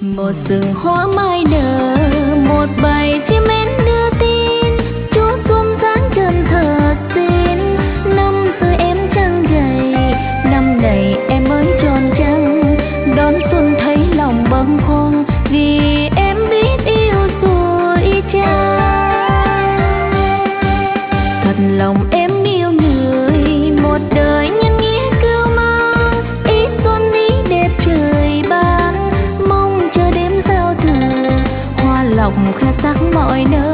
Một rừng hoa mai nở, một bầy chim én đưa tin, Chúa xuân dáng chân thật xinh. Năm xưa em trăng gầy, năm này em mới tròn trăng. Đón xuân thấy lòng bâng khuâng, vì em biết yêu rồi chăng. Thật lòng em yêu người, một đời nhân nghĩa cưu mang. Ý xuân ý đẹp trời ban, mong chờ đêm giao thừa, hoa lộc khoe sắc mọi nơi.